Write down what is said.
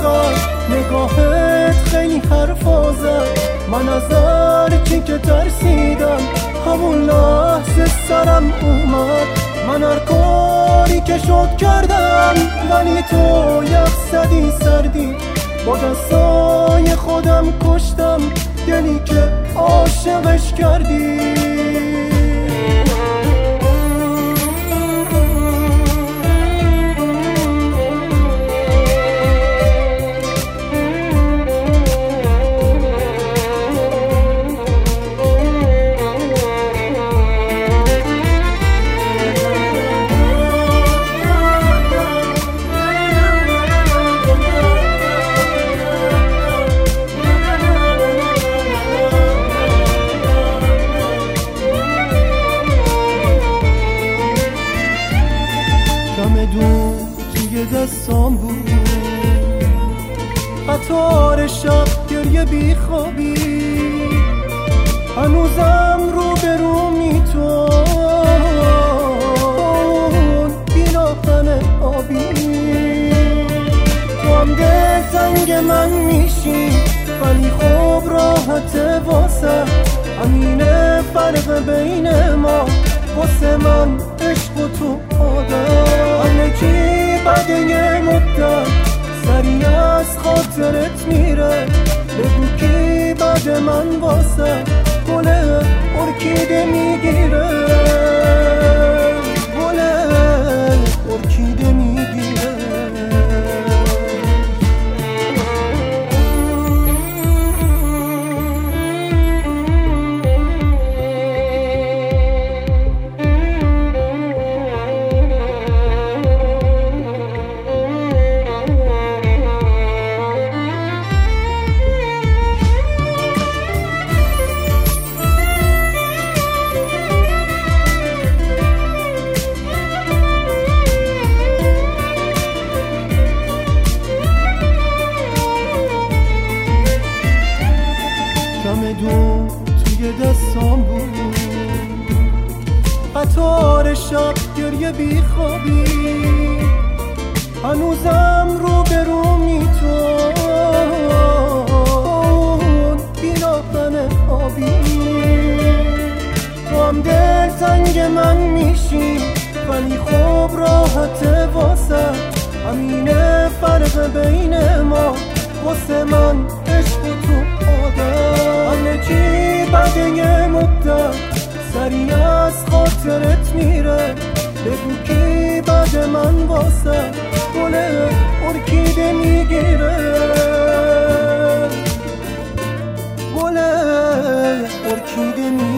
میخوای، نگاهت خیلی حرفا زد. من از هر چی که ترسیدم همون لحظه سرم اومد. من هر کاری که شد کردم، ولی تو یخ زدی سردی. با دستای خودم کشتم دلی که عاشقش کردی. چمدون توی دستام بود، قطار شب گریه بی خوابی. هنوزم رو به رومی تو بی‌ناخن آبی. تو هم دل زنگ من میشی، ولی خوب راحت واسه. همینه فرق بین ما، واسه من عشق و تو آدم. همه چی بعد یه مدت سریع از خاطرت میره. بگو کی بعد من واسه گل ارکیده میگیره. گل ارکیده میگیره. چمدون توی دستام بود، قطار شب گریه بی خوابی. هنوزم رو به رومی تو بی‌ناخن آبی. تو هم دل زنگ من میشی، ولی خوب راحت واسه. همینه فرق بین ما، واسه من عشق و تو آدم. همه چی بعد یه مدت سریع از خاطرت میره. بگو کی بعد من واسه گل ارکیده میگیره. گل ارکیده میگیره.